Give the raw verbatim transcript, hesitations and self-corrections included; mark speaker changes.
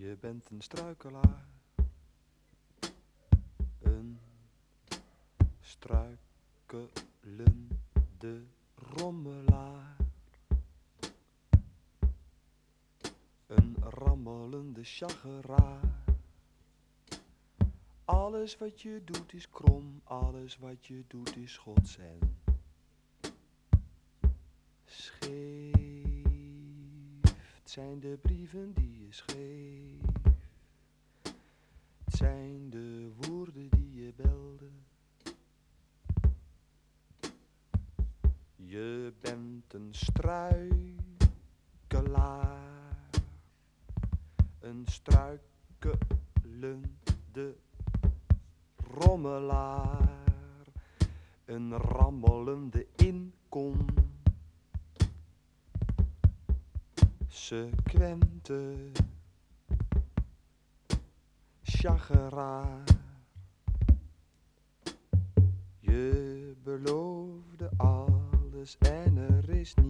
Speaker 1: Je bent een struikelaar, een struikelende rommelaar, een rammelende chageraar. Alles wat je doet is krom, alles wat je doet is gods en scheef. Het zijn de brieven die je schreef, het zijn de woorden die je belde. Je bent een struikelaar, een struikelende rommelaar, een rammelende inconsequente chageraar. Je beloofde alles en er is